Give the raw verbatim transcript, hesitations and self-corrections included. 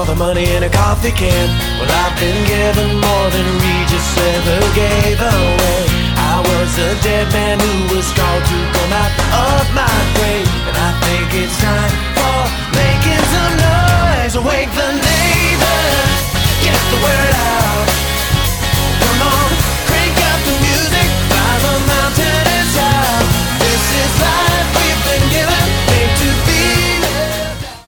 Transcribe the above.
all the money in a coffee can. Well, I've been given more than Regis ever gave away. I was a dead man who was called to come out of my grave, and I think it's time